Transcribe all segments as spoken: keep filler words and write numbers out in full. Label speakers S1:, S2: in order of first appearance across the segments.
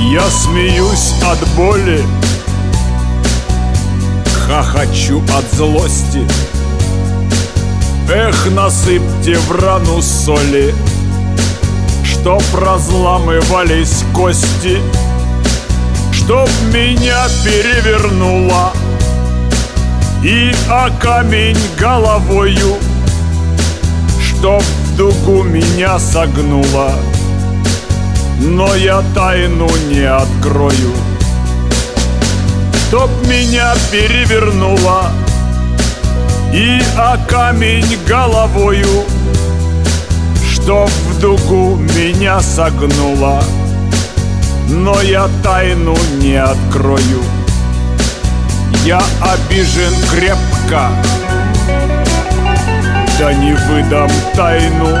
S1: Я смеюсь от боли, хохочу от злости. Эх, насыпьте в рану соли, чтоб разламывались кости, чтоб меня перевернуло и о камень головою, чтоб в дугу меня согнуло, но я тайну не открою. Чтоб меня перевернуло и о камень головою, чтоб в дугу меня согнуло, но я тайну не открою. Я обижен крепко, да не выдам тайну,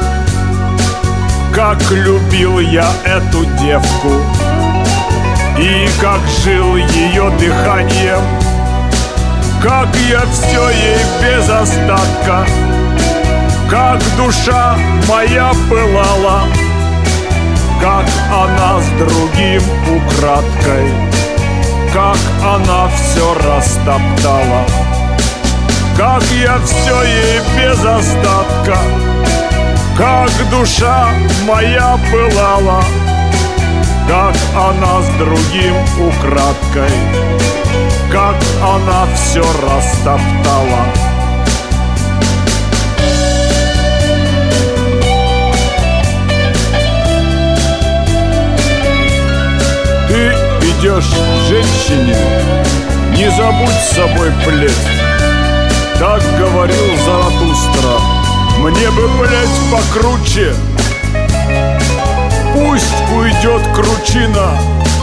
S1: как любил я эту девку и как жил ее дыханием, как я все ей без остатка, как душа моя пылала, как она с другим украдкой, как она все растоптала, как я все ей без остатка, как душа моя пылала, как она с другим украдкой, как она все растоптала. Ты идешь к женщине, не забудь с собой плеть. Так говорил Заратустра. Мне бы плеть покруче, пусть уйдет кручина.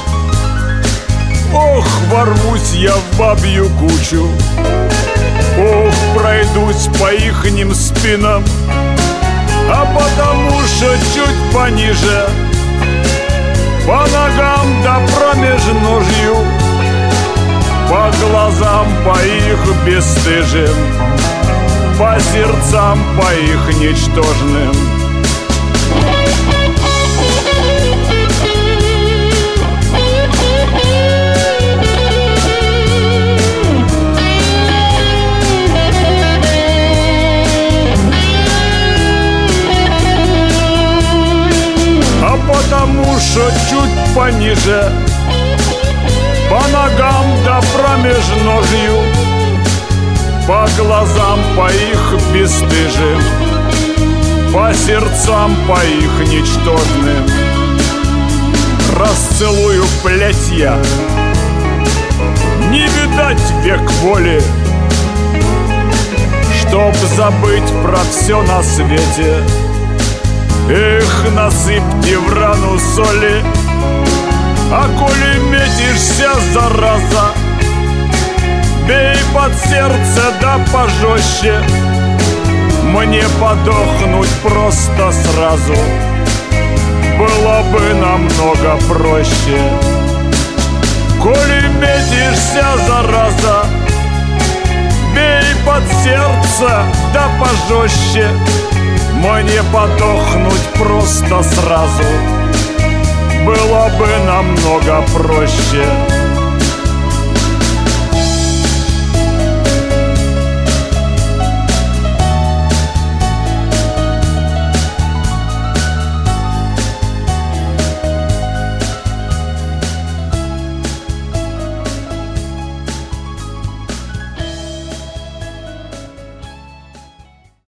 S1: Ох, ворвусь я в бабью кучу, ох, пройдусь по ихним спинам, а потому что чуть пониже, по ногам да промеж ножью, по глазам по их бесстыжим, по сердцам по их ничтожным. А потому что чуть пониже, по ногам да промеж ножью, по глазам по их бесстыжим, по сердцам по их ничтожным. Расцелую плетья, не видать век воли, чтоб забыть про все на свете. Эх, насыпьте в рану соли, а коли метишься, зараза, бей под сердце да пожестче. Мне подохнуть просто сразу было бы намного проще. Коли метишься, зараза, бей под сердце да пожестче. Мне подохнуть просто сразу было бы намного проще.